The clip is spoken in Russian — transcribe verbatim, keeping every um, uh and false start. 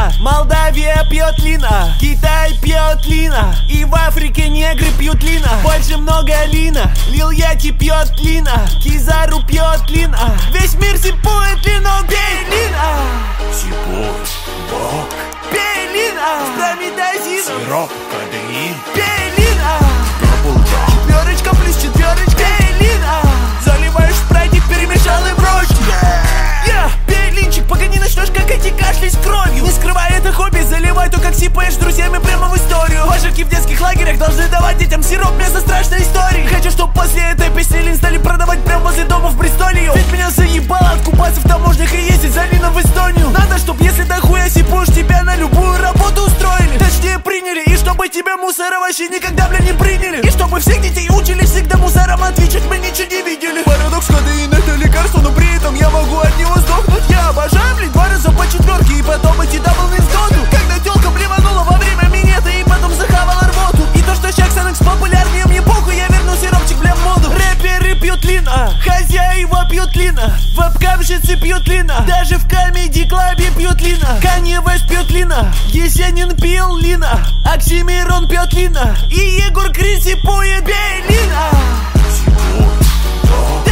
лина. Молдавия пьет лина, Китай пьет лина, и в Африке негры пьют лина. Больше много лина, Лил Яти пьет лина, Кизару пьет лина. Весь мир сипует лино, пей лина. Сипует бок, пей лина. С промедазином, сироп, кадеин, пей лина. Bubblegum. Четверочка плюс четверочка, пей лина. Заливаешь спрайтик, перемешал и брось. Yeah, пей линчик, пока не начнешь как эти кашлять с кровью. Не скрывай это хобби, заливай то, как сипаешь с друзьями прямо в историю. Пожарки в детских лагерях должны давать детям сироп вместо страшной истории. Хочу, чтоб после этой песни лин стали продавать прямо возле дома в Бристоле. Ведь меня заебало откупаться в таможнях и ездить за лином в Эстонию. Надо, чтоб если дохуя сипуешь, тебя на любую работу устроили. Точнее приняли, и чтобы тебя мусора вообще никогда, бля, не приняли. И чтобы всех детей учили всегда мусорам отвечать, мы ничего не видели. Парадокс, кадеин это лекарство, но при этом я могу от него сдохнуть. Я обожаю, блин, два раза по четверке и потом идти даблный сдохну. Когда тёлка блеванула во время минета и потом захавала рвоту. И то, что Чаксанекс популярнее, мне похуй, я верну сиропчик, бля, в моду. Рэперы пьют лина, хозяева пьют лина, вебкамщицы пьют лина, даже в комеди-клабе пьют лина. Канье Вест пьет лина, Есенин пил лина, Оксимирон пьет лина, и Егор Крид сипует, пей лина. Сипует бок,